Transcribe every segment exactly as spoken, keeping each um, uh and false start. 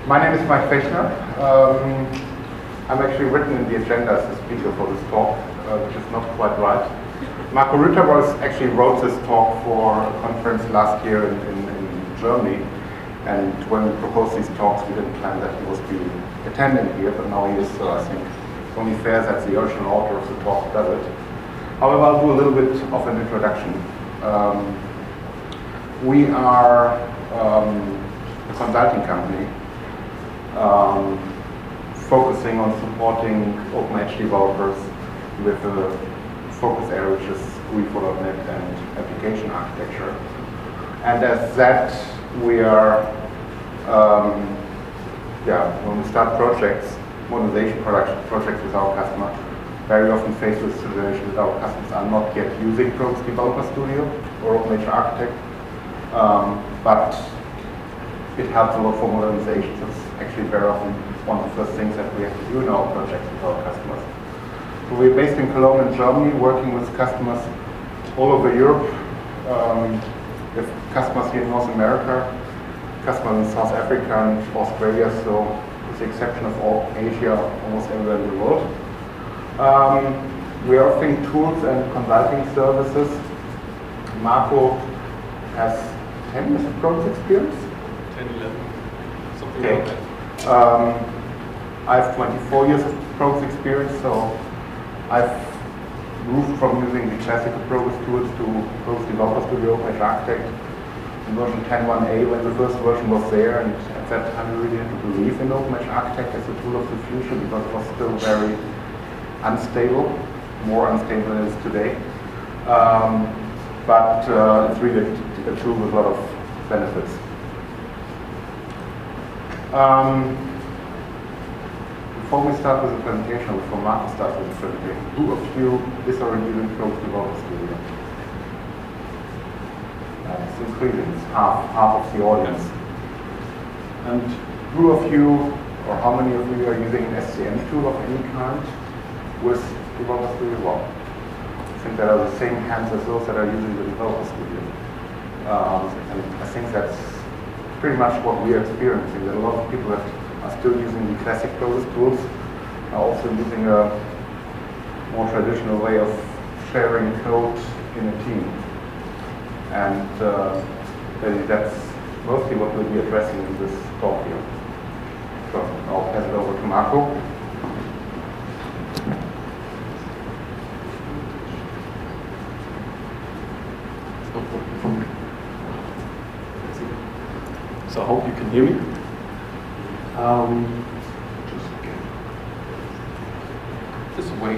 My name is Mike Fechner. Um, I'm actually written in the agenda as the speaker for this talk, uh, which is not quite right. Marco Rütter was actually wrote this talk for a conference last year in, in, in Germany, and when we proposed these talks, we didn't plan that he was be attending here, but now he is, so I think it's only fair that the original author of the talk does it. However, I'll do a little bit of an introduction. Um, we are um, a consulting company um, focusing on supporting OpenEdge developers with a focus area which is G U I four dot net and application architecture. And as that, we are, um, yeah, when we start projects, modernization production projects with our customer, very often faced with situations that our customers are not yet using Progress Developer Studio or OpenEdge Architect, um, but it helps a lot for modernization. So it's actually very often one of the first things that we have to do in our projects with our customers. So we're based in Cologne in Germany, working with customers all over Europe. Um, we have customers here in North America, customers in South Africa and Australia, so with the exception of all Asia, almost everywhere in the world. Um, we are offering tools and consulting services. Marco has ten years of project experience. ten, eleven, something okay. like that. Um, I have twenty-four years of project experience, so I've moved from using the classical Progress tools to Progress Developer Studio, OpenEdge Architect, in version ten point one A when the first version was there, and at that time we really had to believe in OpenEdge Architect as a tool of the future because it was still very unstable, more unstable than it is today. Um, but uh, it's really a, a tool with a lot of benefits. Um, before we start with the presentation, or before Marco starts with the presentation, who of you is already using Progress Developer Studio? Uh, it's increasing, it's half, half of the audience. And who of you, or how many of you are using an S C M tool of any kind with Developer Studio? Well, I think that are the same hands as those that are using the Developer Studio. Um, and I think that's pretty much what we are experiencing, that a lot of people that are still using the classic Progress tools are also using a more traditional way of sharing code in a team. And uh, that's mostly what we'll be addressing in this talk here. So I'll pass it over to Marco. So I hope you can hear me. Um, just again, this way.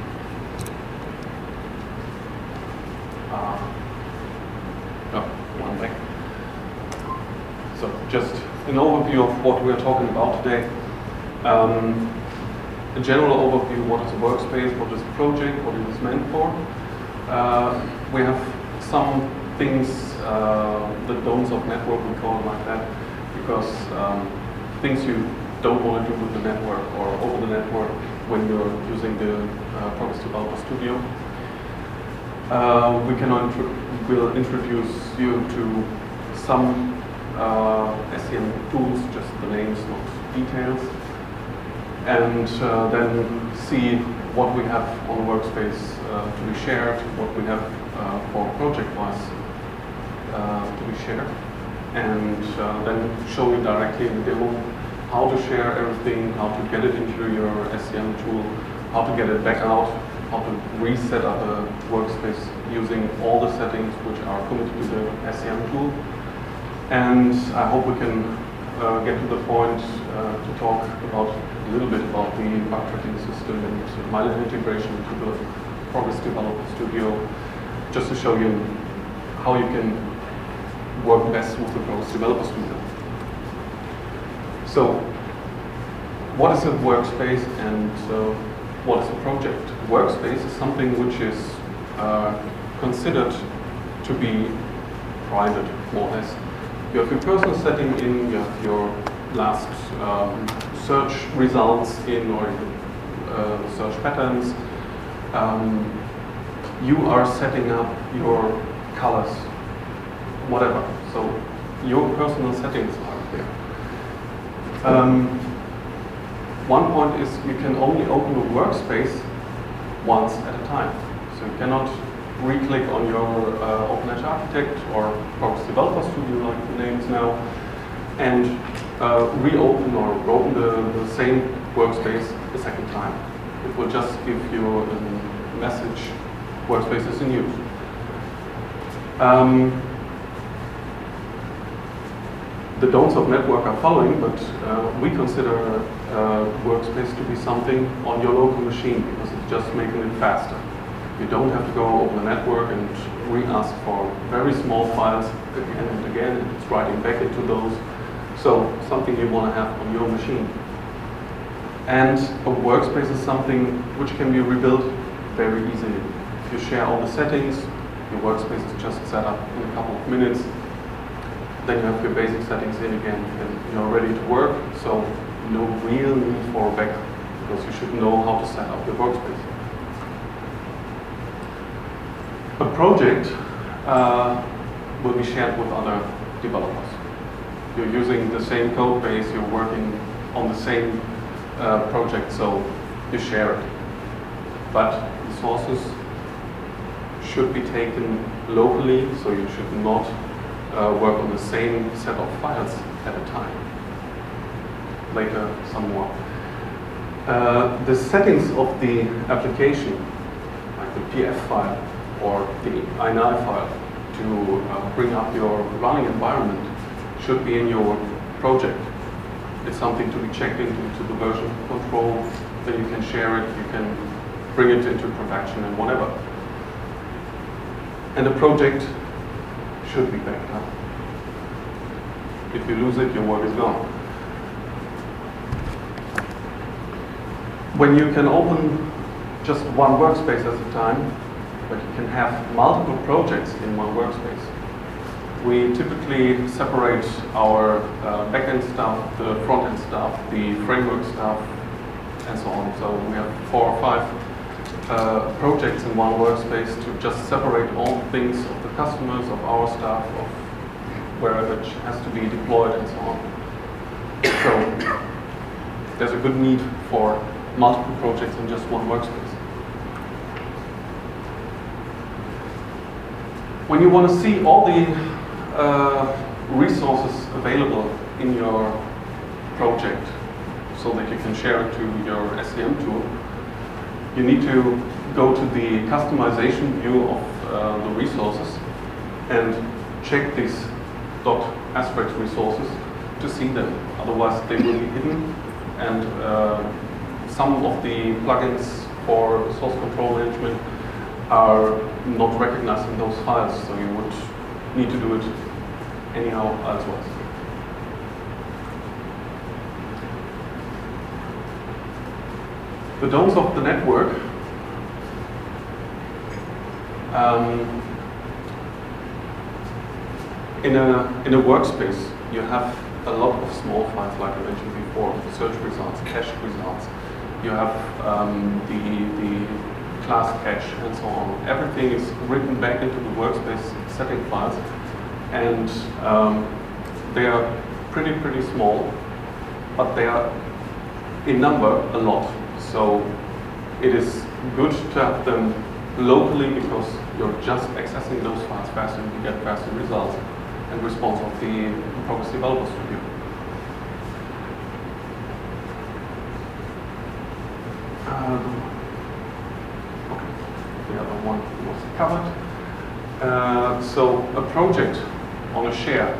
Uh, no, one back. So just an overview of what we're talking about today. Um, a general overview: what is a workspace, what is a project, what it is meant for. Uh, we have some things, uh, the don'ts of network, we call it like that, because um, things you don't want to do with the network or over the network when you're using the uh, Progress Developer Studio. Uh, we can intro we'll introduce you to some uh, S C M tools, just the names, not details, and uh, then see what we have on the workspace uh, to be shared, what we have uh, for project-wise Uh, to be shared, and uh, then show you directly in the demo how to share everything, how to get it into your S C M tool, how to get it back out, how to reset up a workspace using all the settings which are committed to the S C M tool. And I hope we can uh, get to the point uh, to talk about a little bit about the bug tracking system and mild integration into the Progress Developer Studio, just to show you how you can work best with the Progress Developer Studio. So, what is a workspace and uh, what is a project? A workspace is something which is uh, considered to be private, more or less. You have your personal setting in, you have your last um, search results in, or uh, search patterns. Um, you are setting up your colors, whatever. So your personal settings are there. Um, one point is you can only open a workspace once at a time. So you cannot re-click on your uh, OpenEdge Architect or Progress Developer Studio, like the name is now, and uh, reopen or open the, the same workspace a second time. It will just give you a message, workspace is in use. Um, the don'ts of network are following, but uh, we consider uh, workspace to be something on your local machine because it's just making it faster. You don't have to go over the network and re-ask for very small files again and again, and it's writing back into those. So something you want to have on your machine. And a workspace is something which can be rebuilt very easily. If you share all the settings, your workspace is just set up in a couple of minutes. Then you have your basic settings in again, and you're ready to work. So no real need for a backup, because you should know how to set up your workspace. A project uh, will be shared with other developers. You're using the same code base, you're working on the same uh, project, so you share it. But the sources should be taken locally, so you should not uh, work on the same set of files at a time. Later, some more. Uh, the settings of the application, like the P F file or the I N I file, to uh, bring up your running environment, should be in your project. It's something to be checked into to the version control, then you can share it, you can bring it into production and whatever. And the project should be backed up. If you lose it, your work is gone. When you can open just one workspace at a time, but you can have multiple projects in one workspace, we typically separate our uh, backend stuff, the front-end stuff, the framework stuff, and so on. So we have four or five uh, projects in one workspace to just separate all things of the customers, of our stuff, of wherever it has to be deployed, and so on. So there's a good need for multiple projects in just one workspace. When you want to see all the Uh, resources available in your project so that you can share it to your S C M tool, you need to go to the customization view of uh, the resources and check these dot asterisk resources to see them. Otherwise they will be hidden, and uh, some of the plugins for source control management are not recognizing those files, so you would need to do it anyhow elsewhere. The don'ts of the network. Um, in a in a workspace, you have a lot of small files, like I mentioned before, search results, cache results. You have um, the the class cache and so on. Everything is written back into the workspace setting files, and um, they are pretty, pretty small, but they are in number a lot. So it is good to have them locally because you're just accessing those files faster and you get faster results and response of the Progress Developer Studio. Um, The other one was covered. Uh, so a project on a share.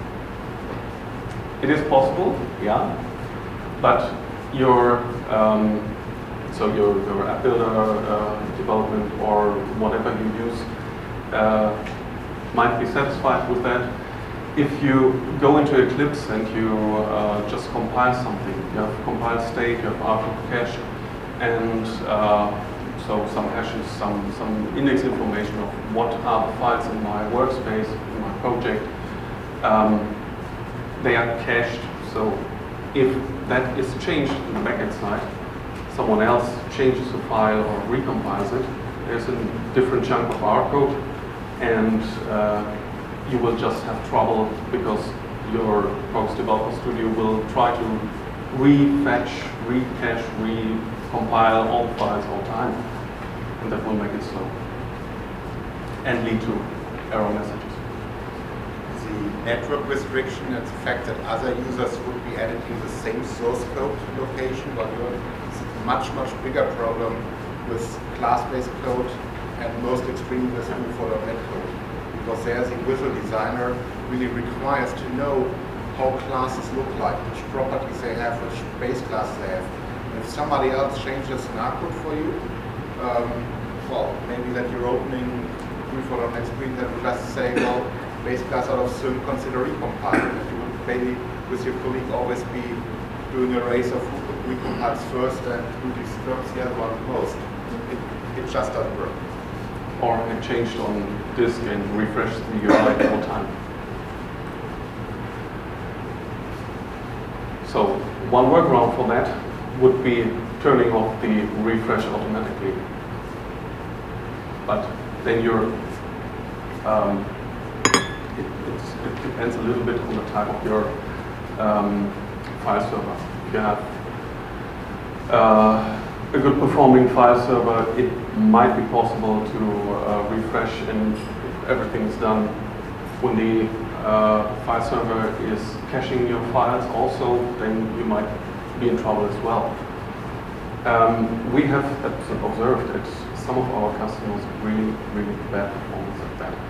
It is possible, yeah, but your um, so your, your app builder uh, development or whatever you use uh, might be satisfied with that. If you go into Eclipse and you uh, just compile something, you have compile state, you have archive cache, and uh, so some hashes, some, some index information of what are the files in my workspace, in my project. Um, they are cached, so if that is changed in the backend side, someone else changes the file or recompiles it, there's a different chunk of our code, and uh, you will just have trouble because your Prox Developer Studio will try to refetch, recache, recompile all the files all the time, and that will make it slow and lead to error messages. The network restriction and the fact that other users would be editing the same source code location, but it's a much, much bigger problem with class-based code and most extremely with U four dot net code. Because there the visual designer really requires to know how classes look like, which properties they have, which base classes they have. And if somebody else changes an R code for you, um, well, maybe that you're opening U four dot net screen that will just say, well, base class out of sync, consider recompiling. And you would maybe with your colleague always be doing a race of who recompiles first and who disturbs the other one most. It, it just doesn't work. Or it changed on disk and refreshed the U I all the time. So one workaround for that would be turning off the refresh automatically. But then you're, um, it, it's, it depends a little bit on the type of your um, file server. If you have uh, a good performing file server, it might be possible to uh, refresh, and if everything is done when the uh, file server is caching your files also, then you might be in trouble as well. Um, we have observed that some of our customers really, really bad performance at that.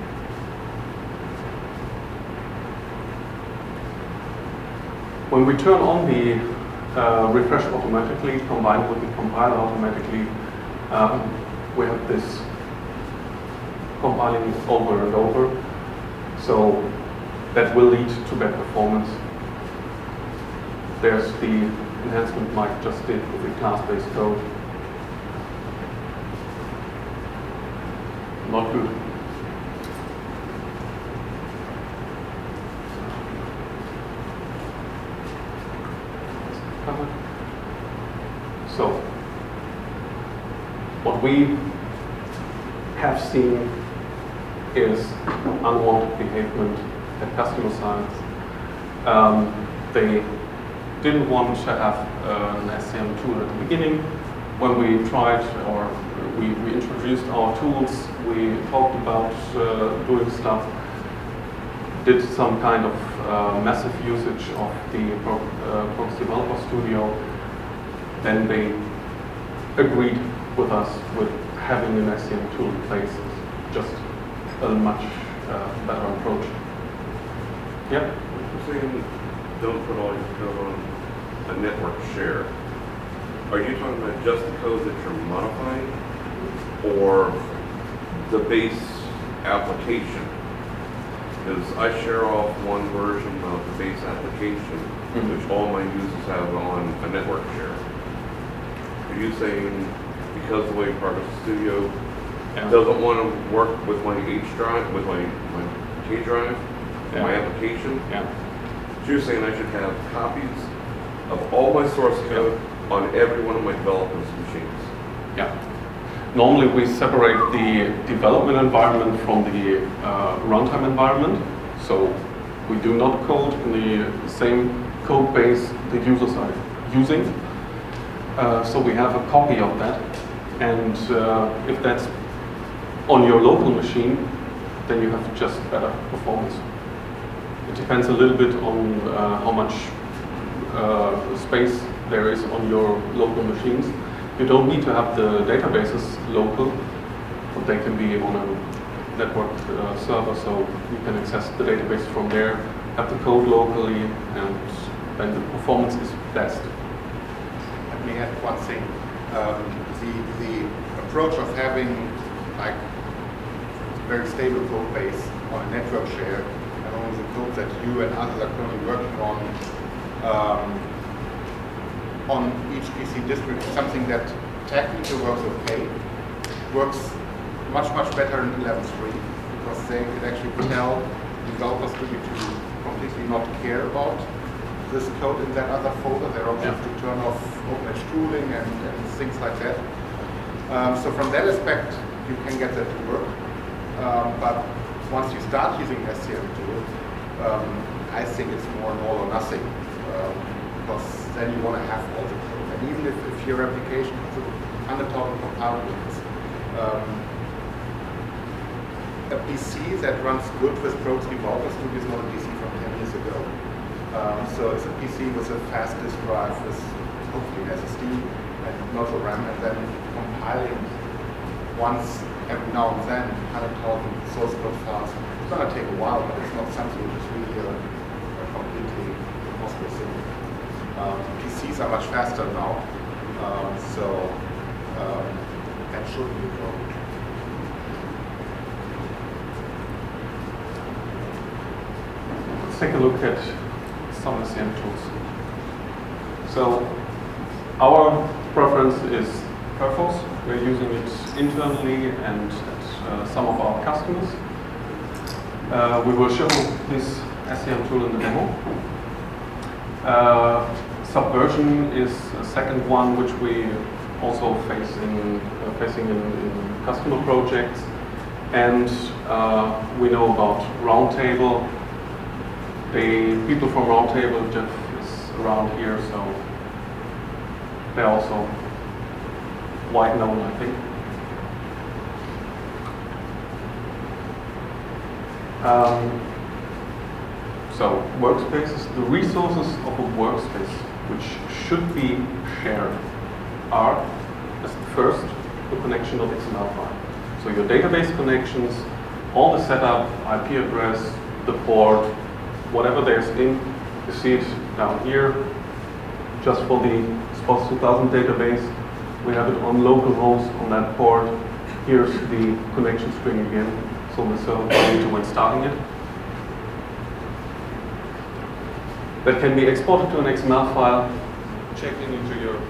When we turn on the Uh, refresh automatically combined with the compile automatically, um, we have this compiling over and over, so that will lead to bad performance. There's the enhancement Mike just did with the class-based code. Not good. So, what we have seen is unwanted behavior at customer sides. Um, they didn't want to have uh, an S C M tool at the beginning. When we tried, or we, we introduced our tools, we talked about uh, doing stuff, did some kind of uh, massive usage of the Pro, uh, Prox Developer Studio. Then they agreed with us with having an S C M tool in place. Just a much uh, better approach. Yeah? You're saying don't put all your code on a network share. Are you talking about just the code that you're modifying, or the base application? Because I share off one version of the base application, mm-hmm. which all my users have on a network share. Are you saying because the way Progress Studio yeah. doesn't want to work with my H drive, with my, my K drive, yeah. my application? Yeah. So you're saying I should have copies of all my source code yeah. on every one of my developers' machines? Yeah. Normally we separate the development environment from the uh, runtime environment. So we do not code in the same code base the users are using. Uh, so we have a copy of that, and uh, if that's on your local machine, then you have just better performance. It depends a little bit on uh, how much uh, space there is on your local machines. You don't need to have the databases local, but they can be on a network uh, server, so you can access the database from there, have the code locally, and then the performance is best. Let me add one thing. Um, the, the approach of having like very stable code base on a network share, and only the code that you and others are currently working on um, on each P C district, is something that technically works okay, works much, much better in eleven point three, because they can actually tell developers to, to completely not care about this code in that other folder. They're options yeah. to turn off OpenEdge tooling and, and things like that. Um, so from that aspect, you can get that to work. Um, but once you start using S C M tool, um, I think it's more an all or nothing, um, because then you want to have all the code. And even if, if your application has one hundred thousand components, um, a P C that runs good with Pro three Volta Studio is not a P C from ten years ago. Um, so it's a P C with a fast disk drive with hopefully S S D and not a RAM, and then compiling once every now and then one hundred thousand source code files. It's going to take a while, but it's not something which is really a, a completely impossible thing. Um, P Cs are much faster now, um, so um, that shouldn't be a problem. Let's take a look at some S C M tools. So our preference is Perforce. We're using it internally and at uh, some of our customers. Uh, we will show this S C M tool in the demo. Uh, Subversion is a second one which we also face in, uh, facing in, in customer projects. And uh, we know about Roundtable. The people from Roundtable, Jeff is around here, so they're also wide known, I think. Um, so, workspaces, the resources of a workspace which should be shared are, as first, the connection.xml file. So your database connections, all the setup, I P address, the port, whatever there's in, you see it down here. Just for the SPOS two thousand database, we have it on localhost on that port. Here's the connection string again, so the server will to when starting it. That can be exported to an X M L file, checked in into your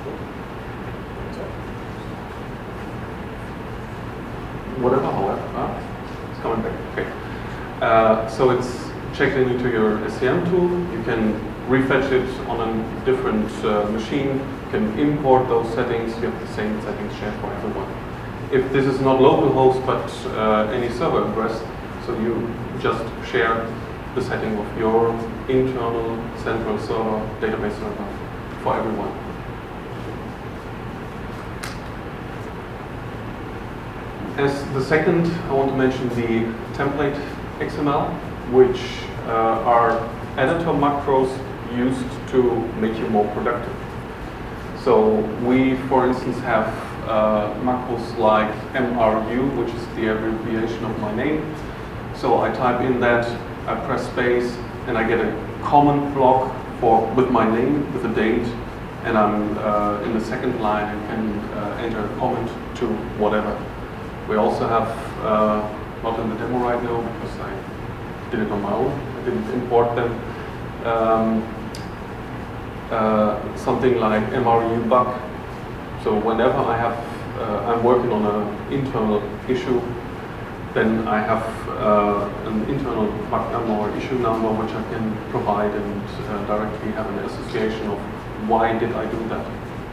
whatever, however, huh? It's coming back. Okay. Uh, so it's checked in into your S C M tool. You can refetch it on a different uh, machine. You can import those settings. You have the same settings shared for everyone. If this is not localhost but uh, any server address, so you just share the setting of your internal central server, database server for everyone. As the second, I want to mention the template X M L, which uh, are editor macros used to make you more productive. So we, for instance, have uh, macros like M R U, which is the abbreviation of my name. So I type in that, I press space, and I get a comment block for with my name, with a date, and I'm uh, in the second line and can uh, enter a comment to whatever. We also have, uh, not in the demo right now because I did it on my own, I didn't import them, um, uh, something like M R U bug. So whenever I have, uh, I'm working on an internal issue, then I have uh, an internal bug number or issue number which I can provide and uh, directly have an association of why did I do that.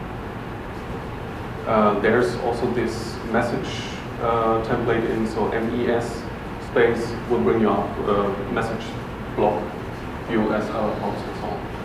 Uh, there's also this message uh, template in, so M E S space will bring you up uh, message block view as our post and so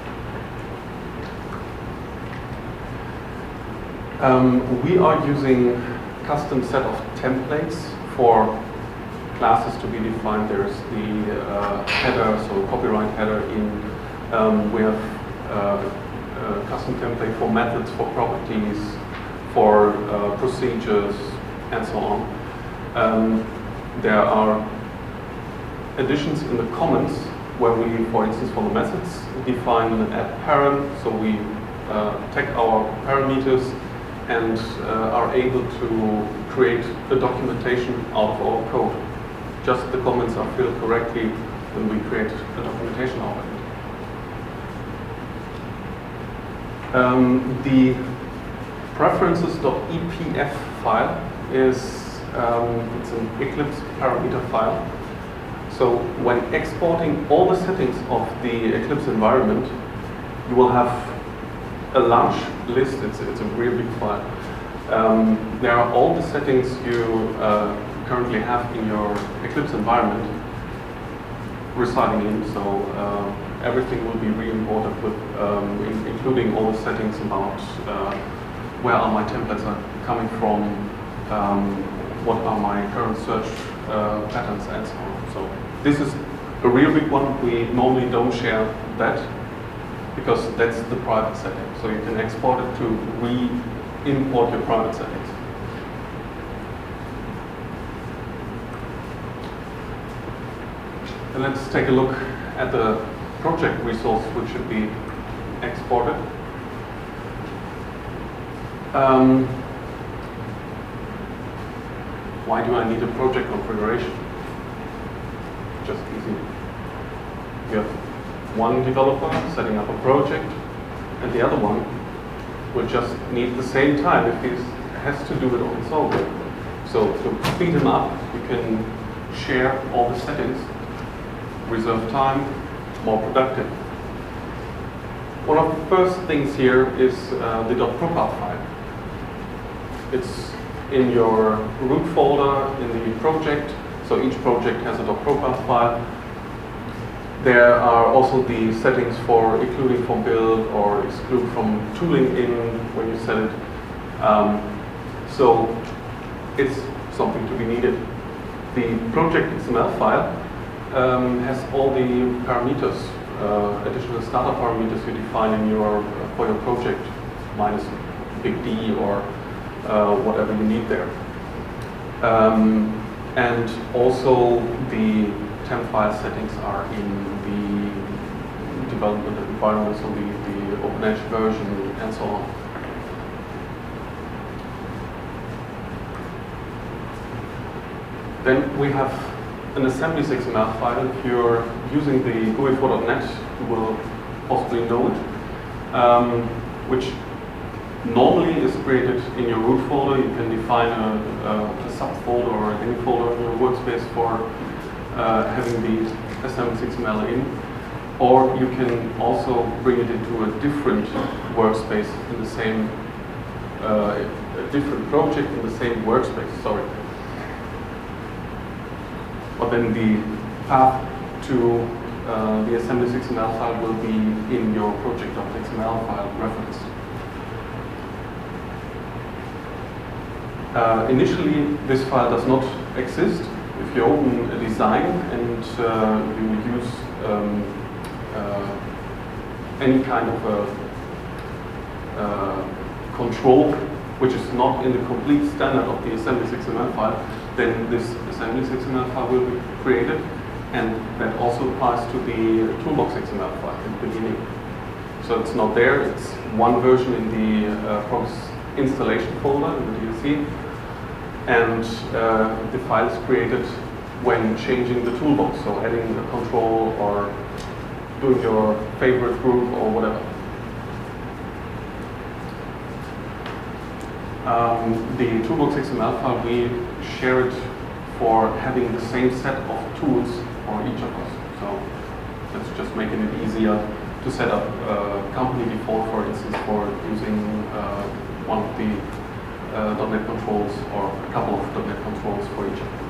on. Um, we are using custom set of templates for classes to be defined. There's the uh, header, so copyright header in. Um, we have uh, a custom template for methods, for properties, for uh, procedures, and so on. Um, there are additions in the comments where we, for instance, for the methods, define an add parent, so we uh, tag our parameters and uh, are able to create a documentation out of our code. Just the comments are filled correctly when we create a documentation out of it. Um, the preferences.epf file is um, it's an Eclipse parameter file. So when exporting all the settings of the Eclipse environment, you will have a large list. It's, it's a real big file. Um, there are all the settings you uh, currently have in your Eclipse environment. residing in. So uh, everything will be re-imported, with, um, in, including all the settings about uh, where are my templates are coming from, um, what are my current search uh, patterns, and so on. So this is a real big one. We normally don't share that because that's the private setting. So you can export it to re-import your private settings. And let's take a look at the project resource which should be exported. Um, why do I need a project configuration? Just easy. You have one developer setting up a project, and the other one will just need the same time if he has to do it on his own. So to speed him up, you can share all the settings, reserve time, more productive. One of the first things here is uh, the .propart file. It's in your root folder in the project, so each project has a .propart file. There are also the settings for including from build or exclude from tooling in when you set it. Um, so it's something to be needed. The project X M L file um, has all the parameters, uh, additional starter parameters you define in your uh, for your project, minus big D or uh, whatever you need there. Um, and also the temp file settings are in the development environment, so the, the OpenEdge version and so on. Then we have an assemblies X M L file. If you're using the G U I four dot net, you will possibly know it, um, which normally is created in your root folder. You can define a, a, a subfolder or any folder in your workspace for uh, having the assemblies X M L in, or you can also bring it into a different workspace in the same, uh, a different project in the same workspace. Sorry. But then the path to uh, the assemblies X M L file will be in your project.xml file reference. Uh, initially, this file does not exist. If you open a design and uh, you use um, uh, any kind of a uh, control which is not in the complete standard of the assemblies X M L file, then this assemblies X M L file will be created, and that also applies to the toolbox X M L file in the beginning. So it's not there, it's one version in the uh, Progress installation folder in the D L C, and uh, the file is created when changing the toolbox, so adding a control or doing your favorite group or whatever. Um, the toolbox X M L file, we share it for having the same set of tools for each of us. So that's just making it easier to set up a company default, for instance, for using uh, one of the uh, .NET controls or a couple of .NET controls for each of them.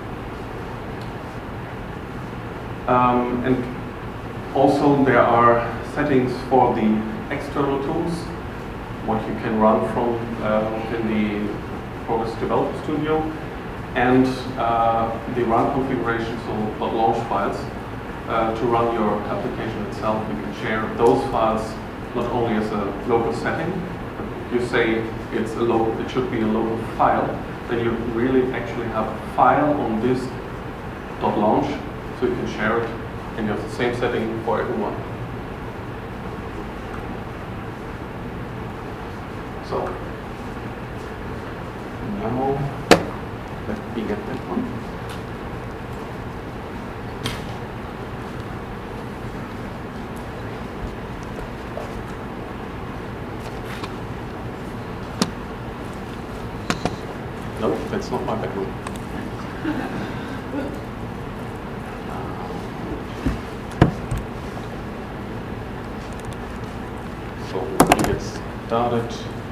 Um, and also there are settings for the external tools, what you can run from uh, within the Progress Developer Studio, and uh, the run configuration, so launch files, uh, to run your application itself. You can share those files not only as a local setting, but if you say it's a local, it should be a local file, then you really actually have a file on this .launch, so you can share it, and you have the same setting for everyone. So now let me get that one. No, that's not my bedroom. So let me get started.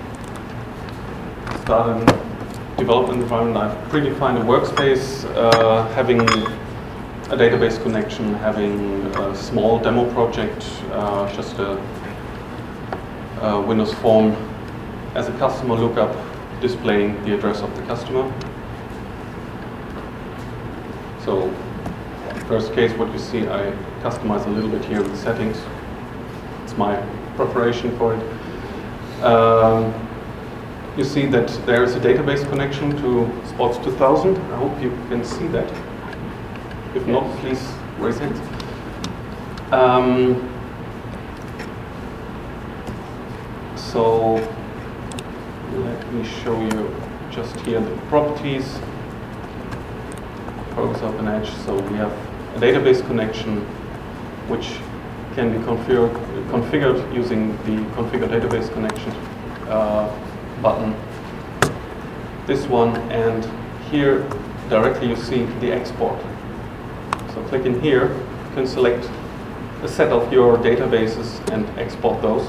Start a development environment. I've predefined a workspace uh, having a database connection, having a small demo project, uh, just a, a Windows form as a customer lookup, displaying the address of the customer. So, first case, what you see, I customize a little bit here in the settings. It's my preparation for it. Um, you see that there is a database connection to Spots two thousand. I hope you can see that. If not, please raise hands. Um, so let me show you just here the properties. Focus Open Edge. So we have a database connection which can be configured, configured using the Configure Database Connection uh, button. This one, and here directly you see the export. So click in here, you can select a set of your databases and export those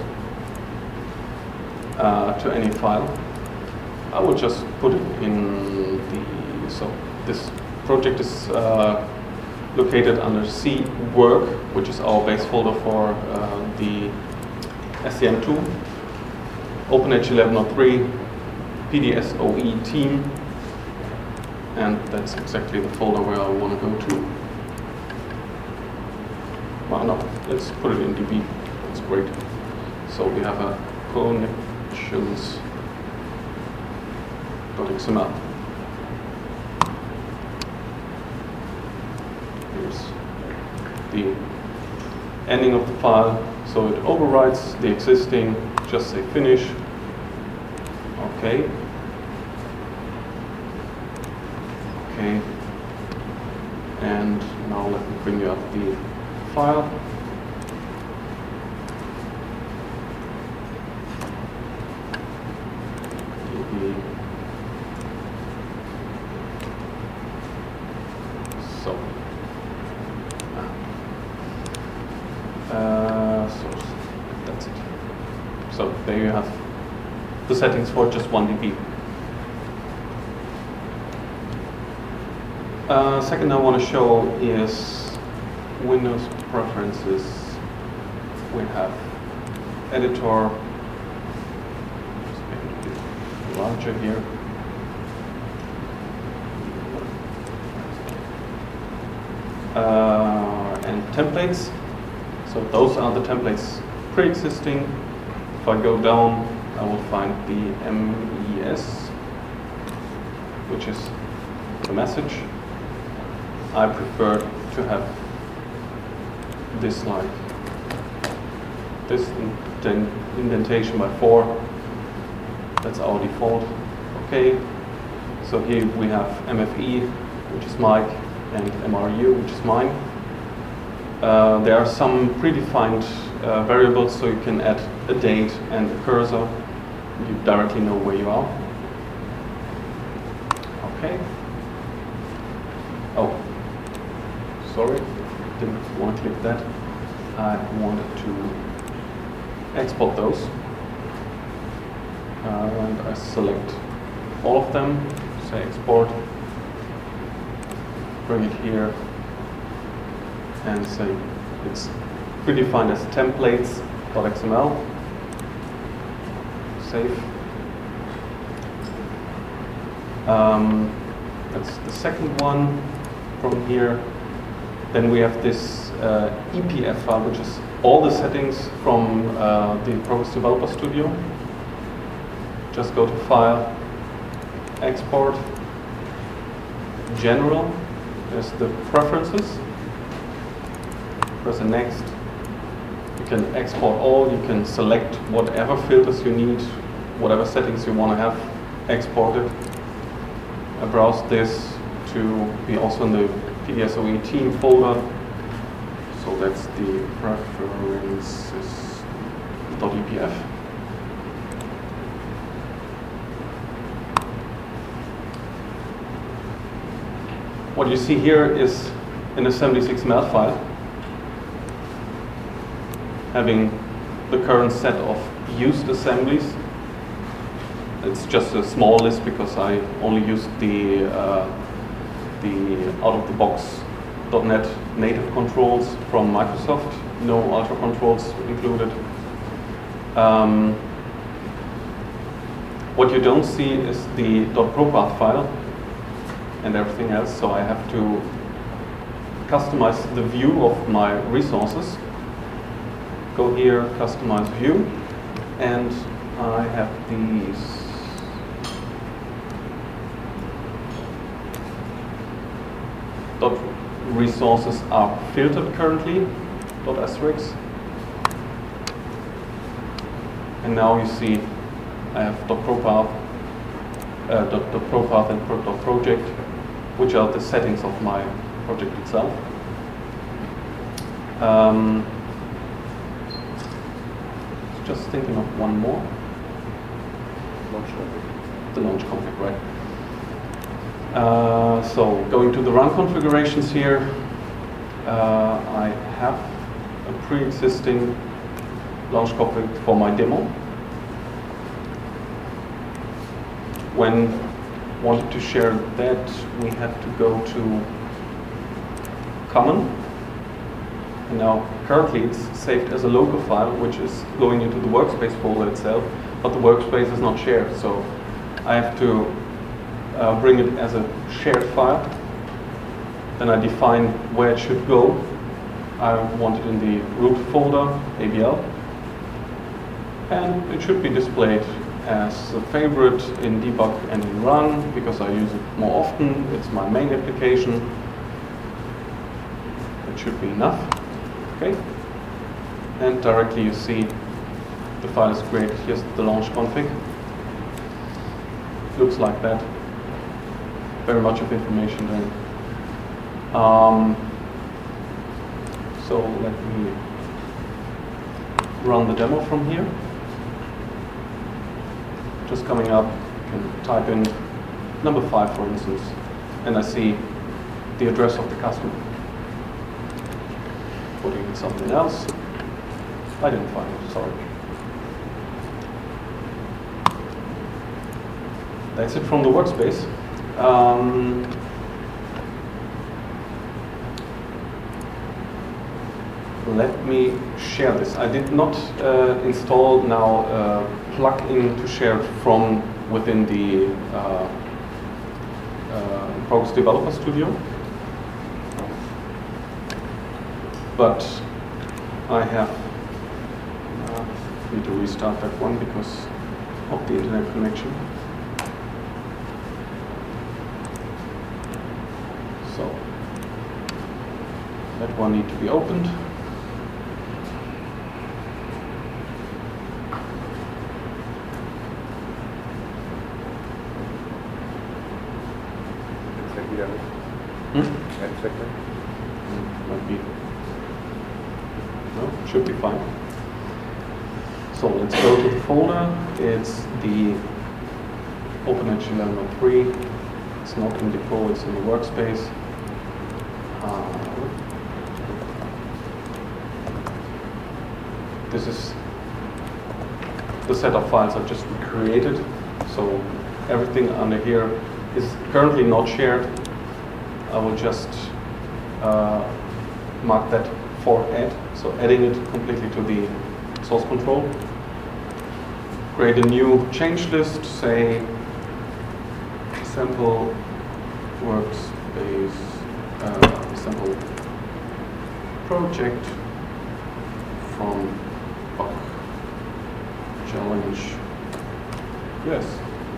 uh, to any file. I will just put it in the, so this project is uh, located under C work, which is our base folder for uh, the S C M two, OpenEdge eleven oh three, P D S O E team, and that's exactly the folder where I want to go to. Well, no, let's put it in D B. That's great. So we have a connections dot X M L. Here's the ending of the file. So it overwrites the existing. Just say finish. Okay. Okay. And now let me bring you up the file. The, so, uh, so that's it. So there you have the settings for just one D B. Uh, second I want to show is Windows preferences. We have editor, just make it a bit larger here. Uh, and templates. So those are the templates pre-existing. If I go down, I will find the M E S, which is the message. I prefer to have this like this indent indentation by four. That's our default. Okay. So here we have M F E, which is Mike, and M R U, which is mine. Uh, there are some predefined uh, variables, so you can add a date and a cursor. You directly know where you are. Okay. Oh, sorry, didn't want to click that. I wanted to export those. Uh, and I select all of them, say export, bring it here, and say it's predefined as templates.xml. Save. Um, that's the second one from here. Then we have this uh, E P F file, which is all the settings from uh, the Progress Developer Studio. Just go to File, Export, General. There's the preferences. Press the Next. You can export all. You can select whatever filters you need, whatever settings you want to have exported. I browse this to be also in the P D S O E team folder. So that's the preferences.epf. What you see here is an assembly X M L file having the current set of used assemblies. It's just a small list because I only used the uh, the out-of-the-box .NET native controls from Microsoft, no Ultra controls included. Um, what you don't see is the .propath file and everything else, so I have to customize the view of my resources. Go here, customize view, and I have these dot resources are filtered currently, dot asterisk. And now you see I have dot propath, uh, dot, dot propath and pro, dot project, which are the settings of my project itself. Um, just thinking of one more. Launch config. The launch config, right. Uh, so going to the run configurations here, uh, I have a pre-existing launch config for my demo. When wanted to share that, we had to go to common, and now currently it's saved as a local file, which is going into the workspace folder itself, but the workspace is not shared, so I have to uh, bring it as a shared file. Then I define where it should go. I want it in the root folder, A B L, and it should be displayed as a favorite in debug and in run, because I use it more often. It's my main application. It should be enough. Okay. And directly you see the file is created. Here's the launch config. Looks like that. Very much of information there. Um, so let me run the demo from here. Just coming up, you can type in number five, for instance, and I see the address of the customer. Putting in something else. I didn't find it, sorry. That's it from the workspace. Um, let me share this. I did not uh, install now a plugin to share from within the uh, uh, Progress Developer Studio, but I have uh, need to restart that one because of the internet connection. So that one needs to be opened. Hmm? Mm, might be. No, should be fine. So let's go to the folder. It's the OpenEdge eleven oh three. It's not in depot, it's in the workspace. Uh, this is the set of files I just created. So everything under here is currently not shared. I will just uh, mark that for add, so adding it completely to the source control. Create a new change list, say sample workspace, uh, sample project from bug challenge, yes,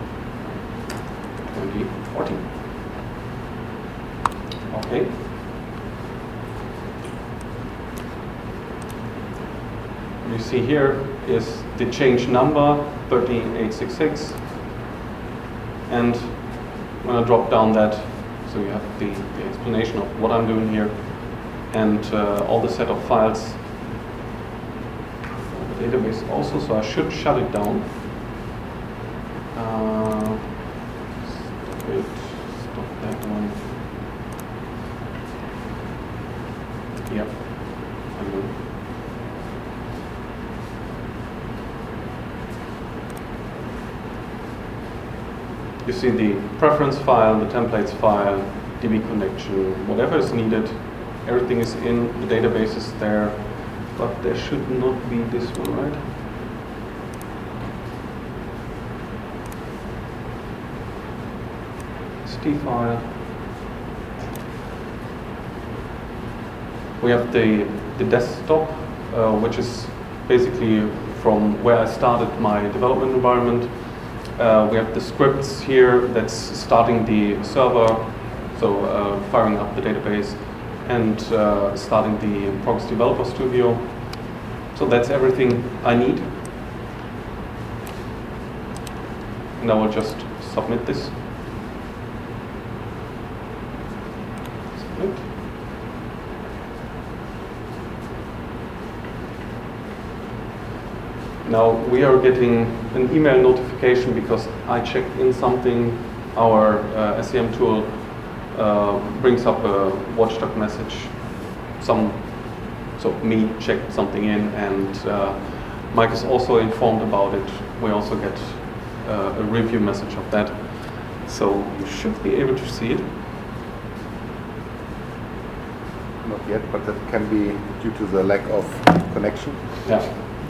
twenty fourteen. Okay. You see here is the change number thirteen eight sixty-six, and when I drop down that, so you have the, the explanation of what I'm doing here and uh, all the set of files on the database also, so I should shut it down. Uh, stop it, stop that one. Yep. I'm good. You see the preference file, the templates file, D B connection, whatever is needed everything is in, the database is there, but there should not be this one, right? St file. We have the, the desktop, uh, which is basically from where I started my development environment. Uh, we have the scripts here that's starting the server, so uh, firing up the database, and uh, starting the Progress Developer Studio. So that's everything I need. And I will just submit this. Submit. Now we are getting an email notification because I checked in something. Our uh, S C M tool uh, brings up a watchdog message. Some, so me checked something in, and uh, Mike is also informed about it. We also get uh, a review message of that. So you should be able to see it. Not yet, but that can be due to the lack of connection. Yeah.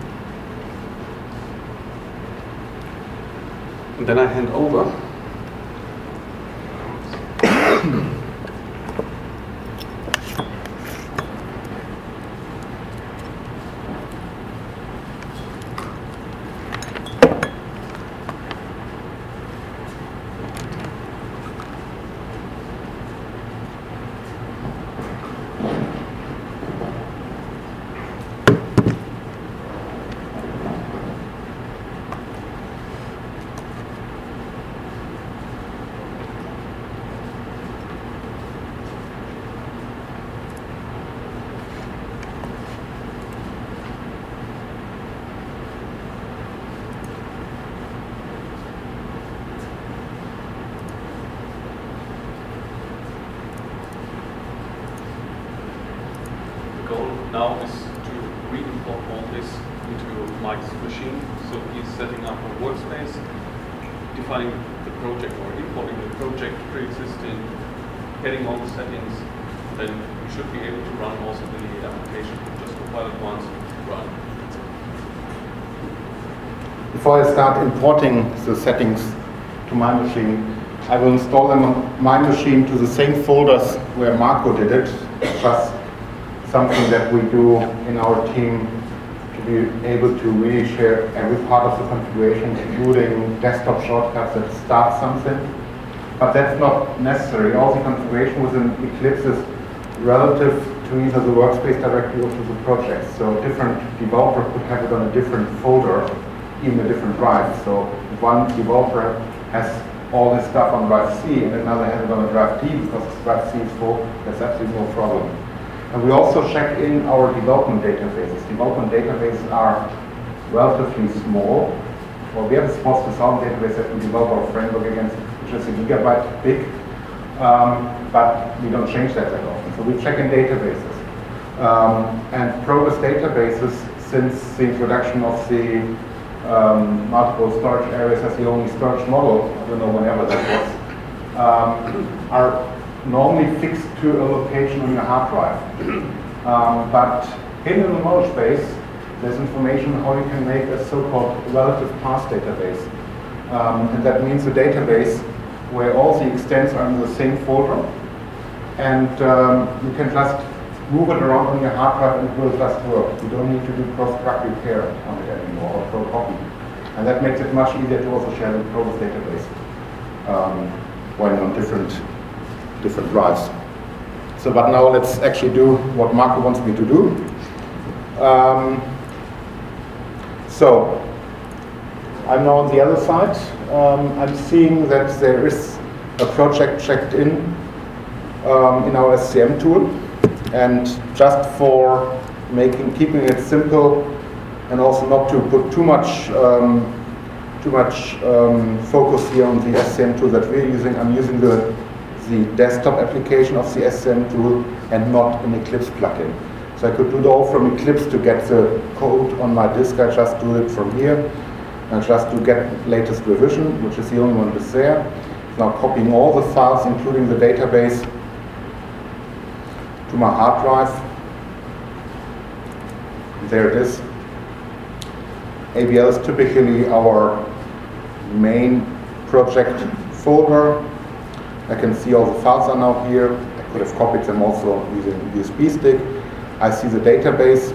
And then I hand over. Now is to re-import all this into Mike's machine. So he's setting up a workspace, defining the project or importing the project pre-existing, getting all the settings. Then you should be able to run also the application. Just compile it once, run. Before I start importing the settings to my machine, I will install them on my machine to the same folders where Marco did it. Just something that we do in our team to be able to really share every part of the configuration, including desktop shortcuts that start something. But that's not necessary. All the configuration within Eclipse is relative to either the workspace directly or to the project. So a different developer could have it on a different folder, even a different drive. So if one developer has all this stuff on drive C and another has it on a drive D because drive C is full, that's absolutely no problem. And we also check in our development databases. Development databases are relatively small. Well, we have a small Swiss-Army database that we develop our framework against, which is a gigabyte big, um, but we don't change that that often. So we check in databases. Um, and Progress databases, since the introduction of the um, multiple storage areas as the only storage model, I don't know whenever that was, um, are normally fixed to a location on your hard drive. Um, but hidden in the knowledge base, there's information how you can make a so-called relative path database. Um, and that means a database where all the extents are in the same folder, and um, you can just move it around on your hard drive and it will just work. You don't need to do cross-plug repair on it anymore, or pro copy. And that makes it much easier to also share the Progress database um, when on different different drives. So, but now let's actually do what Marco wants me to do. Um, so, I'm now on the other side. Um, I'm seeing that there is a project checked in um, in our S C M tool, and just for making keeping it simple and also not to put too much um, too much um, focus here on the S C M tool that we're using, I'm using the the desktop application of the S C M tool and not an Eclipse plugin. So I could do it all from Eclipse to get the code on my disk. I just do it from here. And just to get latest revision, which is the only one that's there. Now copying all the files, including the database, to my hard drive. There it is. A B L is typically our main project folder. I can see all the files are now here. I could have copied them also using a U S B stick. I see the database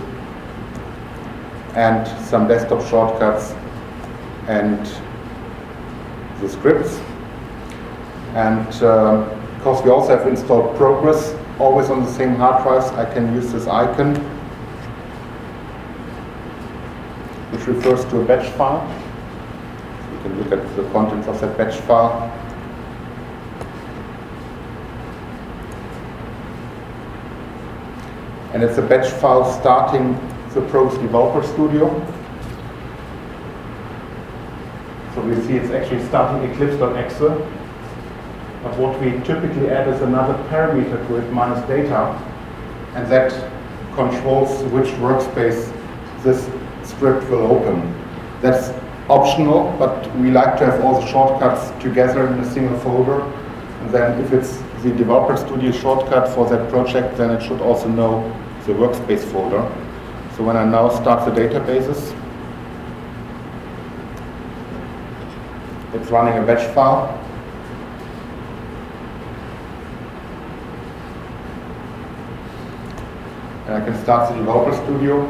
and some desktop shortcuts and the scripts. And uh, because we also have installed Progress always on the same hard drives, I can use this icon, which refers to a batch file. You can look at the contents of that batch file. And it's a batch file starting the Progress Developer Studio. So we see it's actually starting eclipse.exe. But what we typically add is another parameter to it, minus data, and that controls which workspace this script will open. That's optional, but we like to have all the shortcuts together in a single folder. And then if it's the Developer Studio shortcut for that project, then it should also know the workspace folder. So when I now start the databases, it's running a batch file. And I can start the Developer Studio.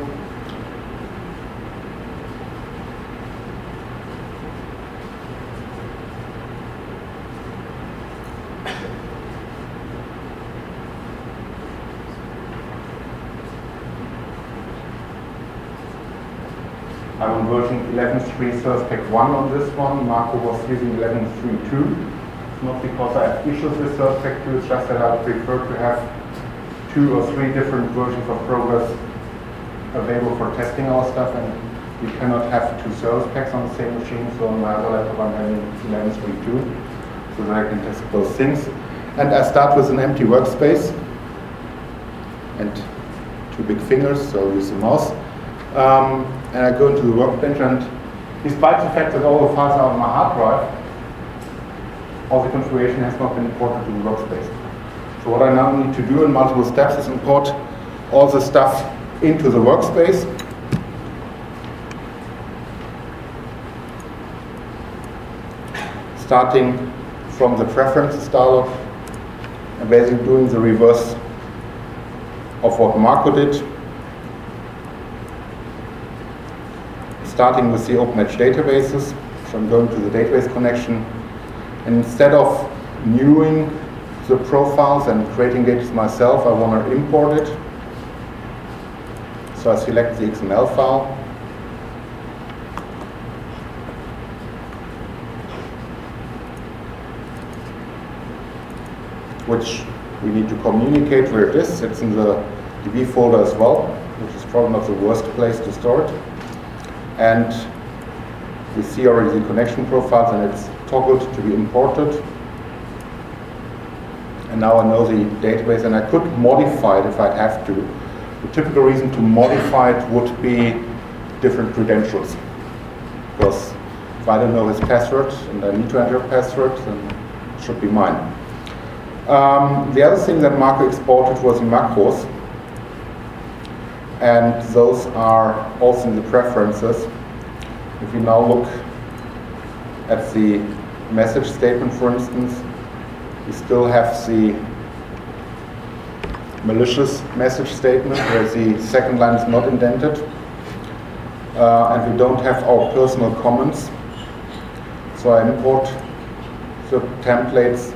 I'm on version eleven point three Service Pack one on this one. Marco was using eleven point three two. It's not because I have issues with Service Pack two, it's just that I prefer to have two or three different versions of Progress available for testing our stuff, and you cannot have two service packs on the same machine. So on my other laptop I'm having eleven point three two, so that I can test those things. And I start with an empty workspace and two big fingers, so I'll use the mouse. Um, and I go into the workbench, and despite the fact that all the files are on my hard drive, all the configuration has not been imported to the workspace. So what I now need to do in multiple steps is import all the stuff into the workspace. Starting from the preferences dialog and basically doing the reverse of what Marco did. Starting with the OpenEdge databases, so I'm going to the database connection, and instead of newing the profiles and creating data myself, I want to import it. So I select the X M L file, which we need to communicate where it is. It's in the D B folder as well, which is probably not the worst place to store it. And we see already the connection profiles, and it's toggled to be imported. And now I know the database, and I could modify it if I'd have to. The typical reason to modify it would be different credentials. Because if I don't know his password and I need to enter a password, then it should be mine. Um, the other thing that Marco exported was the macros. And those are also in the preferences. If you now look at the message statement, for instance, we still have the malicious message statement where the second line is not indented. Uh, and we don't have our personal comments. So I import the templates.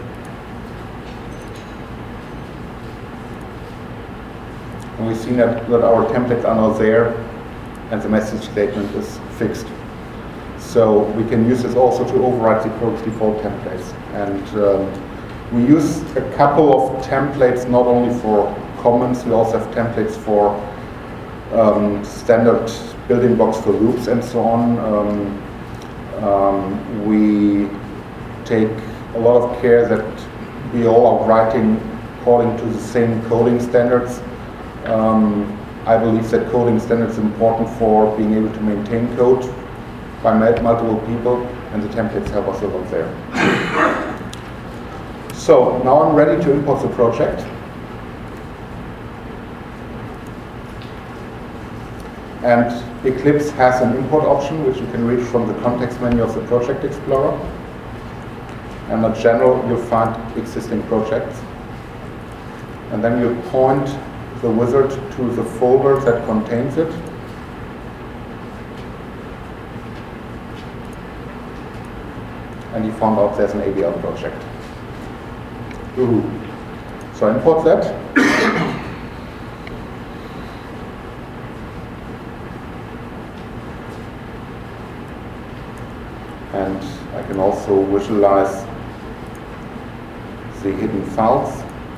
And we've seen that, that our templates are now there and the message statement is fixed. So we can use this also to override the Progress default templates. And um, we use a couple of templates not only for comments, we also have templates for um, standard building blocks for loops and so on. Um, um, we take a lot of care that we all are writing according to the same coding standards. Um, I believe that coding standards is important for being able to maintain code by multiple people, and the templates help us a lot there. So now I'm ready to import the project. And Eclipse has an import option, which you can reach from the context menu of the Project Explorer. And in general, you'll find existing projects. And then you point the wizard to the folder that contains it. And you found out there's an A B L project. Woohoo. So import that. And I can also visualize the hidden files.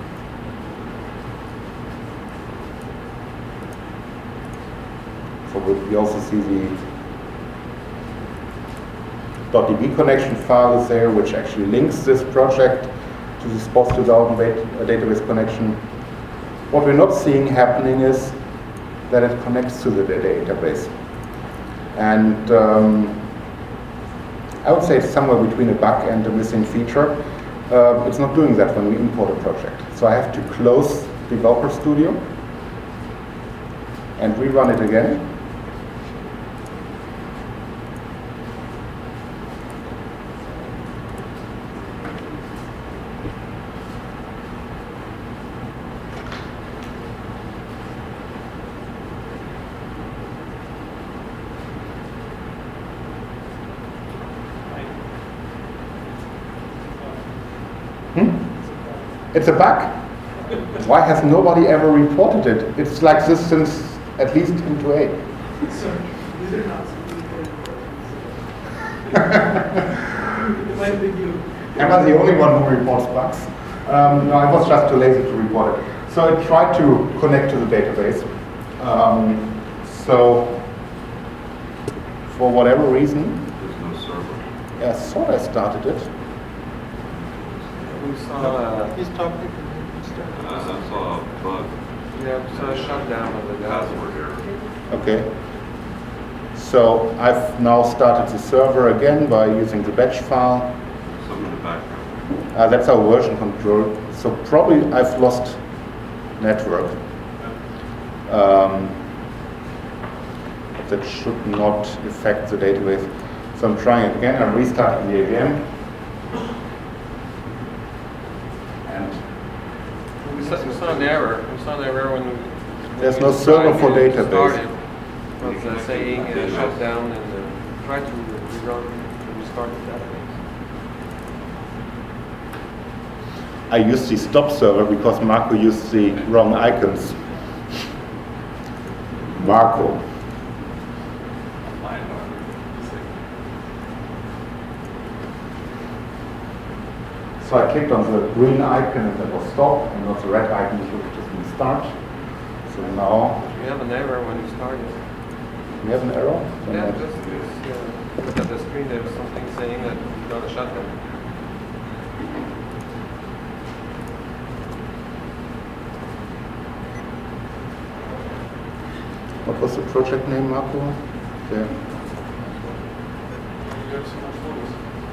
So we also see the .db connection file is there, which actually links this project to the SPOS two thousand database connection. What we're not seeing happening is that it connects to the database. And um, I would say it's somewhere between a bug and a missing feature. Uh, it's not doing that when we import a project. So I have to close Developer Studio and rerun it again. It's a bug. Why has nobody ever reported it? It's like this since at least into eight. So, these are not It might be you. Am I the only one who reports bugs? Um, no, I was just too lazy to report it. So I tried to connect to the database. Um, so for whatever reason, There's no server. yeah, I thought I started it. We saw, uh, He's talking. Uh, I saw a bug, yeah, we saw a shutdown of the password error. Okay. So I've now started the server again by using the batch file. Something in the background. Uh, that's our version control. So probably I've lost network. Um, that should not affect the database. So I'm trying it again. I'm restarting the A V M. And We saw, we saw an error. We saw an error when. when There's we no server for tried to database. start it. It was uh, saying uh, shut down and uh, try to rerun to restart the database. I used the stop server because Marco used the wrong icons. Marco. So I clicked on the green icon and that was stop, and not the red icon which would just been start. So now We have an error when you start it. we have an error. So Yeah, now- just, just uh, look at the screen. There was something saying that you got a shutdown. What was the project name, Marco? There. You have so much photos.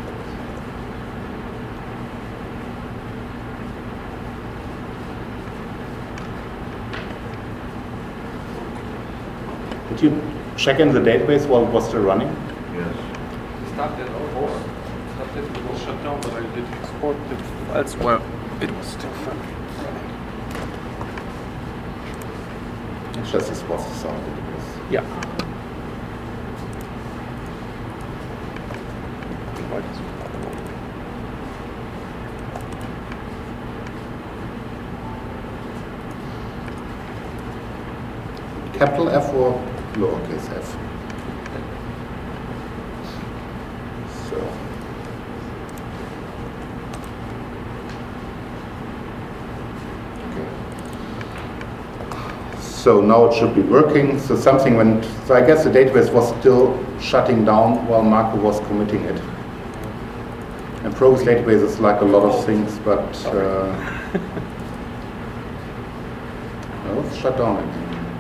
Did you check in the database while it was still running? Yes. Stopped it before. Stopped it. It was shut down, but I did export the files. Well, it was still running. It's just this was the sound database. Yeah. Capital F or lowercase f? So. Okay. So now it should be working. So something went, so I guess the database was still shutting down while Marco was committing it. And Progress database is like a lot of things, but uh, no, it's shut down again.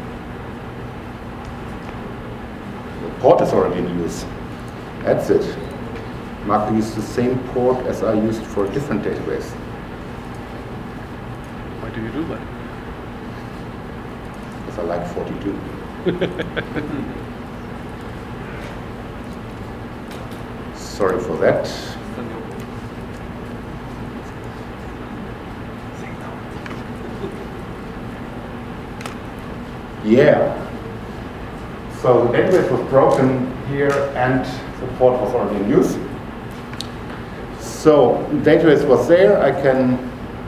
The port is already in use. That's it. Marco used the same port as I used for a different database. Why do you do that? Because I like forty-two. Sorry for that. Yeah. So the database was broken here and the port was already in use. So the database was there. I can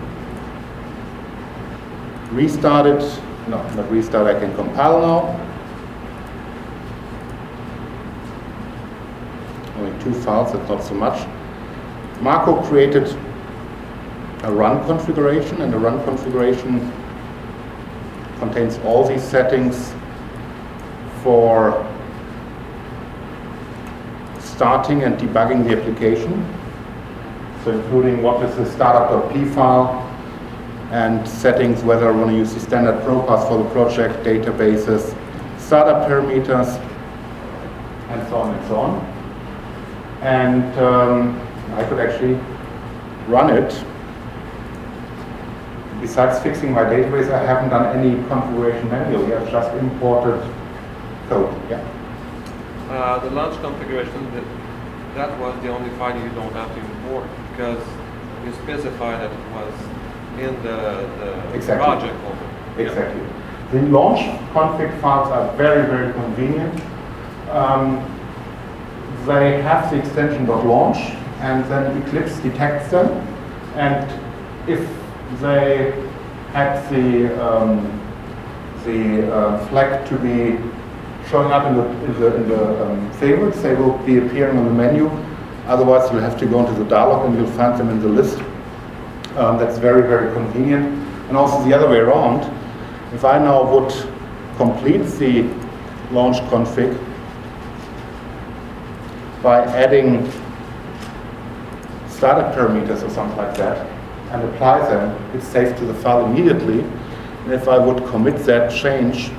restart it. No, not restart. I can compile now. Only two files, that's not so much. Marco created a run configuration, and the run configuration contains all these settings for starting and debugging the application. So including what is the startup.p file and settings whether I want to use the standard ProPass for the project, databases, startup parameters, and so on and so on. And um, I could actually run it. Besides fixing my database, I haven't done any configuration manually. I've just imported code. Yeah. Uh, the launch configuration, that, that was the only file you don't have to import because you specify that it was in the, the Exactly. project folder. Exactly. The launch config files are very, very convenient. Um, they have the extension .launch, and then Eclipse detects them. And if they had the um, the uh, flag to be showing up in the in the, in the um, favorites, they will be appearing on the menu. Otherwise, you'll have to go into the dialog and you'll find them in the list. Um, that's very, very convenient. And also the other way around. If I now would complete the launch config by adding startup parameters or something like that and apply them, it's saved to the file immediately. And if I would commit that change,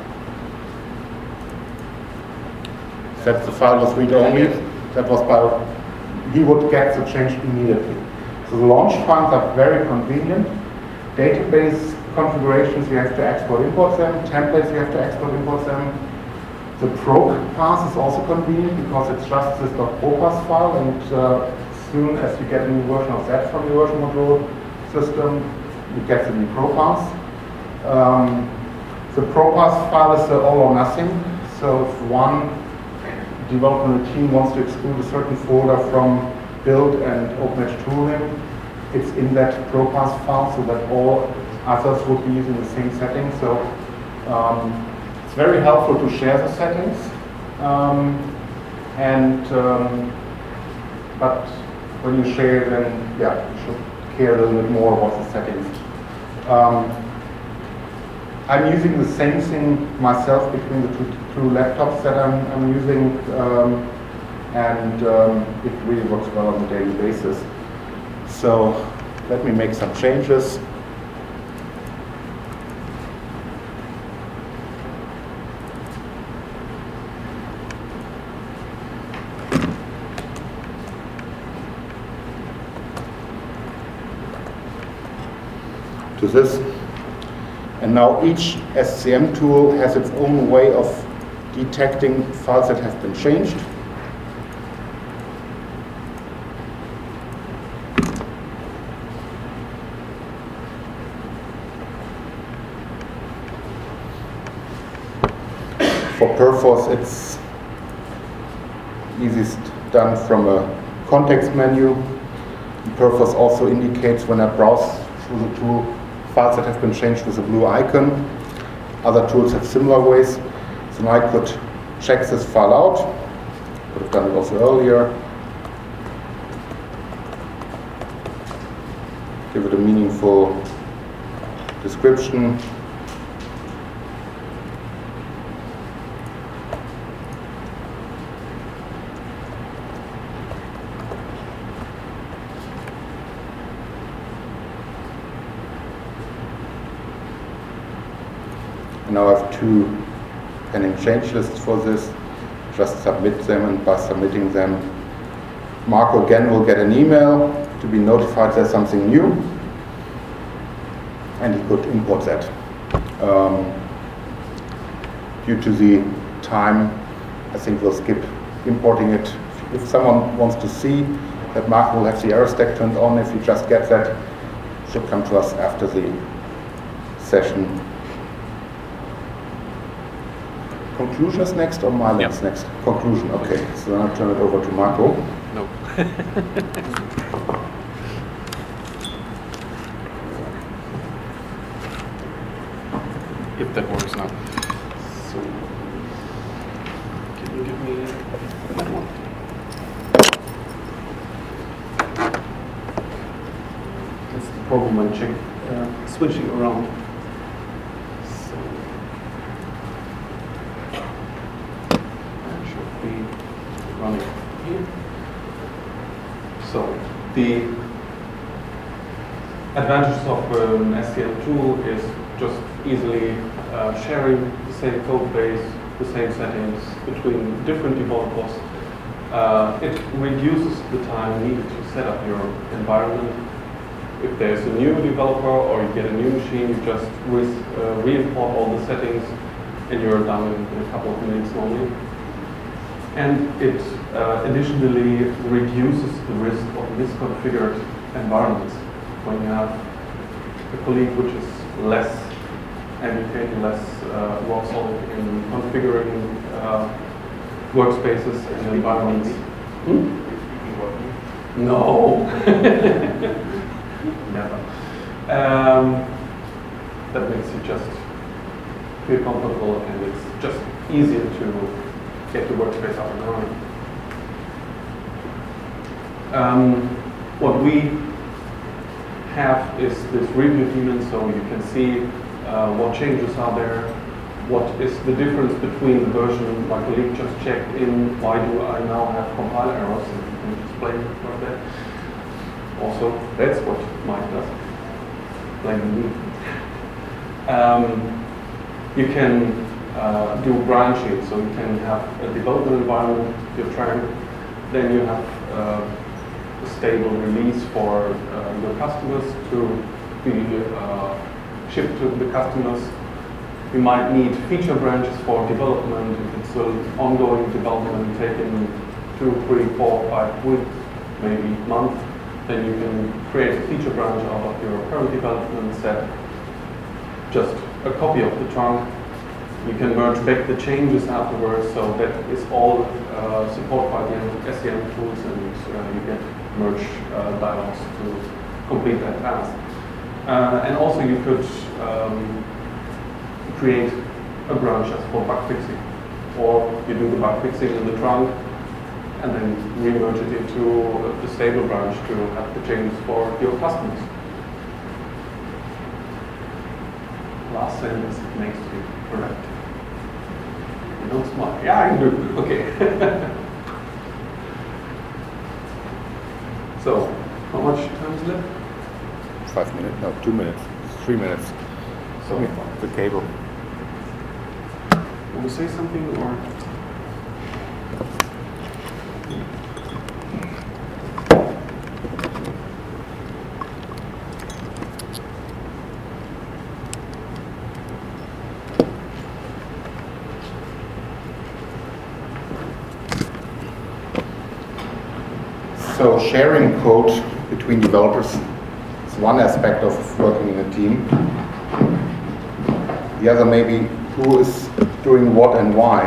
that the file was read-only, that was by, he would get the change immediately. So the launch files are very convenient. Database configurations, you have to export import them. Templates, you have to export import them. The ProPass is also convenient because it's just this .propass file, and uh, as soon as you get a new version of that from your version control system, you get the new ProPass. Um, the ProPass file is the all or nothing. So if one development team wants to exclude a certain folder from build and OpenEdge tooling, it's in that ProPass file so that all others would be using the same settings. So um, it's very helpful to share the settings. Um, and um, but when you share, then yeah, you should care a little bit more about the settings. Um, I'm using the same thing myself between the two, two laptops that I'm, I'm using, um, and um, it really works well on a daily basis. So let me make some changes. To this. And now each S C M tool has its own way of detecting files that have been changed. For Perforce, it's easiest done from a context menu. Perforce also indicates when I browse through the tool files that have been changed with a blue icon. Other tools have similar ways. So now I could check this file out. Could have done it also earlier. Give it a meaningful description. Now I have two pending change lists for this. Just submit them, and by submitting them, Marco again will get an email to be notified there's something new, and he could import that. Um, due to the time, I think we'll skip importing it. If someone wants to see that Marco will have the error stack turned on, if you just get that, it should come to us after the session. Conclusion is next or Mylan is next? Conclusion, okay. So then I'll turn it over to Marco. No. If that works now. So, can you give me that one? That's the problem when check uh, switching around. So, that should be running here. So, the advantages of an S C M tool is just easily uh, sharing the same code base, the same settings between different developers. Uh, it reduces the time needed to set up your environment. If there's a new developer or you get a new machine, you just re uh, re-import all the settings and you're done in, in a couple of minutes normally. And it uh, additionally reduces the risk of misconfigured environments. When you have a colleague which is less educated, less uh, rock solid in configuring uh, workspaces and environments. Hmm? No. Never. Um, that makes you just feel comfortable and it's just easier to get the workspace up and running. Um, what we have is this review daemon, so you can see uh, what changes are there, what is the difference between the version my colleague just checked in, why do I now have compile errors, and you can explain like that. Also, that's what Mike does, blaming me. Um, you can uh, do branching, so you can have a development environment, you're trying, then you have uh, a stable release for uh, your customers to be uh, shipped to the customers. You might need feature branches for development. If it's an ongoing development taking two, three, four, five weeks, maybe month, then you can create a feature branch out of your current development set. Just a copy of the trunk. You can merge back the changes afterwards, so that is all uh, supported by the S C M tools, and uh, you get merge uh, dialogues to complete that task. Uh, and also you could um, create a branch just for bug fixing, or you do the bug fixing in the trunk and then re-merge it into the stable branch to have the changes for your customers. Last sentence next to you, correct. You don't smile. Yeah, I do. Okay. So, how much time is left? Five minutes, no, two minutes, three minutes. So, The cable. want to say something or? So sharing code between developers is one aspect of working in a team. The other maybe who is doing what and why.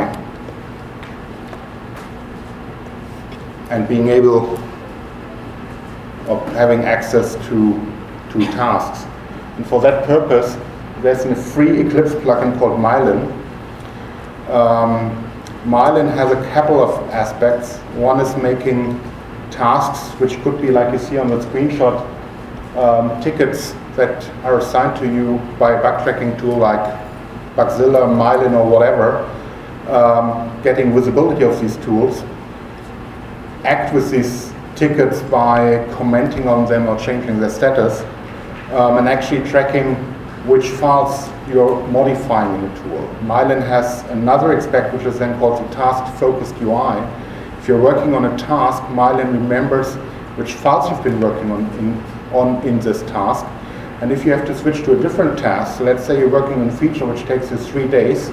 And being able of having access to, to tasks. And for that purpose, there's a free Eclipse plugin called Mylan. Um, Mylan has a couple of aspects. One is making tasks, which could be, like you see on the screenshot, um, tickets that are assigned to you by a bug tracking tool like Bugzilla, Mylan, or whatever, um, getting visibility of these tools, act with these tickets by commenting on them or changing their status, um, and actually tracking which files you're modifying in the tool. Mylan has another aspect which is then called the task-focused U I. If you're working on a task, Mylan remembers which files you've been working on in, on in this task. And if you have to switch to a different task, so let's say you're working on a feature which takes you three days,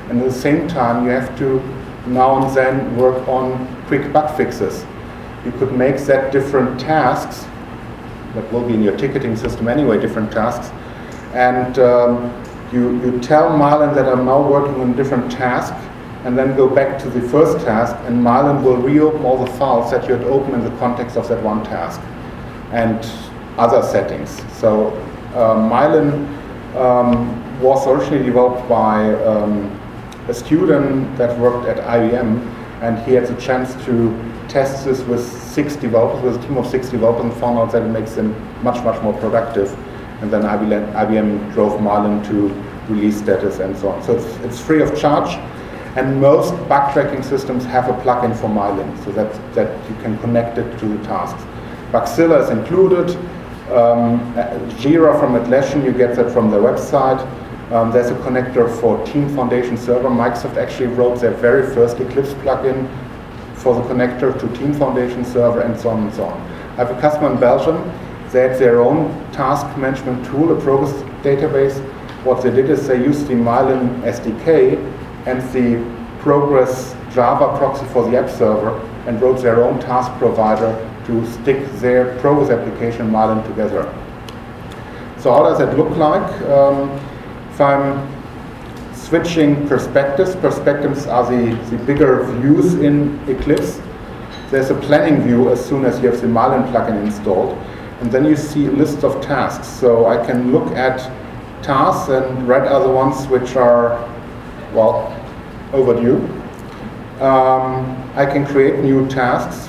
and at the same time you have to now and then work on quick bug fixes. You could make that different tasks, that will be in your ticketing system anyway, different tasks, and um, you, you tell Mylan that I'm now working on a different task, and then go back to the first task, and Mylan will reopen all the files that you had opened in the context of that one task, and other settings. So uh, Mylan um, was originally developed by um, a student that worked at I B M, and he had the chance to test this with six developers, with a team of six developers, and found out that it makes them much, much more productive. And then I B M drove Mylan to release status and so on. So it's, it's free of charge, and most bug tracking systems have a plugin for Mylan, so that, that you can connect it to the tasks. Bugzilla is included. Um, Jira from Atlassian, you get that from their website. Um, there's a connector for Team Foundation Server. Microsoft actually wrote their very first Eclipse plugin for the connector to Team Foundation Server, and so on and so on. I have a customer in Belgium. They had their own task management tool, a progress database. What they did is they used the Mylan S D K and the Progress Java proxy for the app server, and wrote their own task provider to stick their Progress application Mylan together. So how does that look like? Um, if I'm switching perspectives, perspectives are the, the bigger views in Eclipse. There's a planning view as soon as you have the Mylan plugin installed, and then you see a list of tasks. So I can look at tasks, and red are the ones which are, well, overdue. Um, I can create new tasks.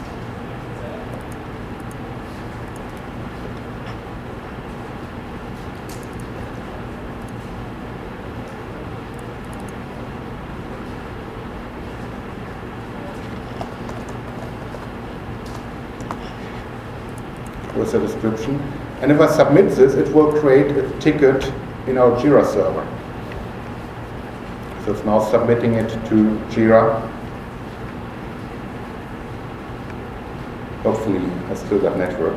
With a description, and if I submit this, it will create a ticket in our Jira server. So it's now submitting it to Jira. Hopefully I still got network.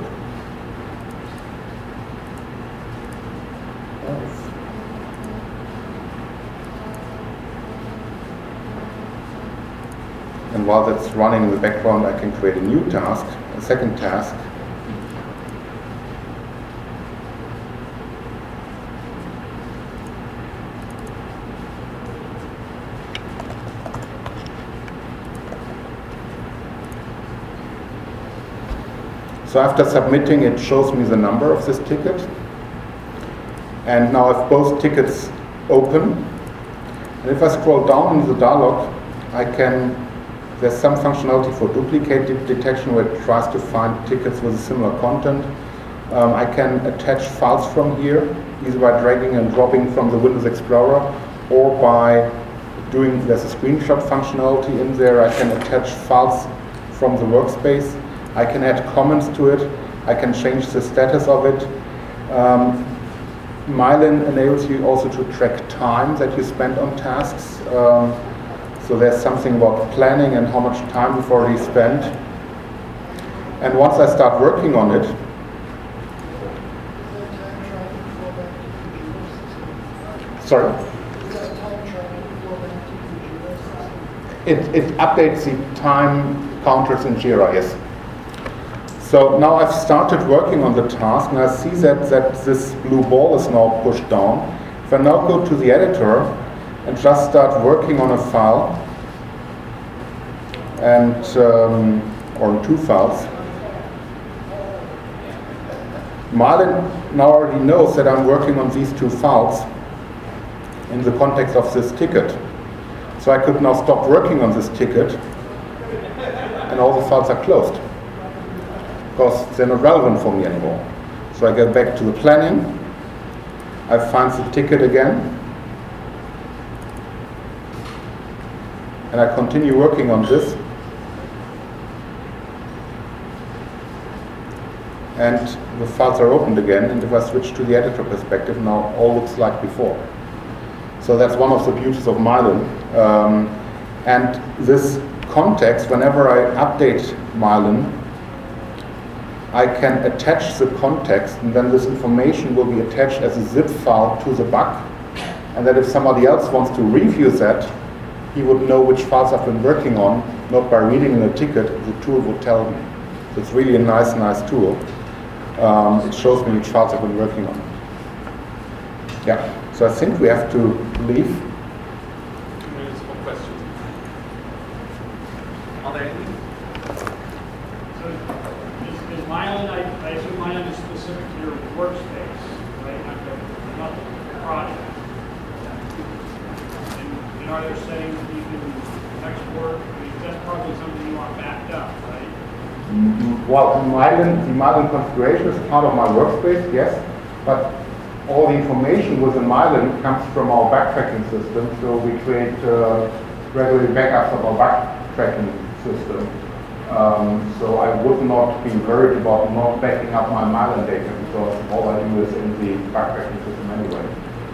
And while that's running in the background, I can create a new task, a second task. So after submitting, it shows me the number of this ticket. And now I have both tickets open. And if I scroll down in the dialog, I can, there's some functionality for duplicate de- detection where it tries to find tickets with similar content. Um, I can attach files from here, either by dragging and dropping from the Windows Explorer, or by doing, there's a screenshot functionality in there. I can attach files from the workspace. I can add comments to it. I can change the status of it. Um, Mylan enables you also to track time that you spend on tasks. Um, so there's something about planning and how much time you've already spent. And once I start working on it, sorry? It, it updates the time counters in Jira, yes. So now I've started working on the task, and I see that, that this blue ball is now pushed down. If I now go to the editor and just start working on a file, and um, or on two files, Mylan now already knows that I'm working on these two files in the context of this ticket. So I could now stop working on this ticket, and all the files are closed, because they're not relevant for me anymore. So I go back to the planning, I find the ticket again, and I continue working on this, and the files are opened again, and if I switch to the editor perspective, now all looks like before. So that's one of the beauties of Mylan. Um, and this context, whenever I update Mylan, I can attach the context, and then this information will be attached as a zip file to the bug. And that if somebody else wants to review that, he would know which files I've been working on, not by reading the ticket, the tool would tell me. So it's really a nice, nice tool. Um, it shows me which files I've been working on. Yeah, so I think we have to leave. Two minutes for questions. Are there any? So is, is Mylan, I, I assume Mylan is specific to your workspace, right? Not the, not the project. And, and are there settings that you can export? I mean, that's probably something you want backed up, right? Mm-hmm. Well, Mylan, the Mylan configuration is part of my workspace, yes, but all the information within Mylan comes from our backtracking system, so we create uh, regular backups of our backtracking system. Um, so I would not be worried about not backing up my Mylan data because all I do is in the backtracking system anyway.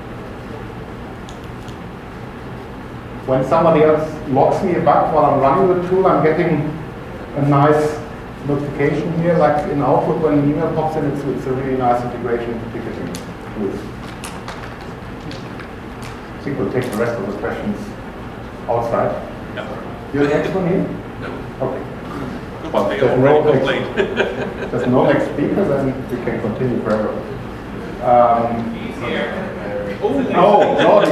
When somebody else logs me a bug while I'm running the tool, I'm getting a nice notification here, like in Outlook when an email pops in. It's, it's a really nice integration into ticketing tools. I think we'll take the rest of the questions outside. No. You're the next one here? No. Okay. Well, they There's no already next- complained. There's no next speaker, then we can continue forever. Um, oh, naughty.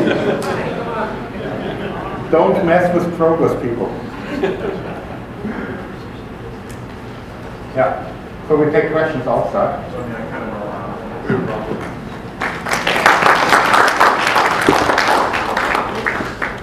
Don't mess with progress, people. Yeah. So we take questions outside. So I mean, I kind of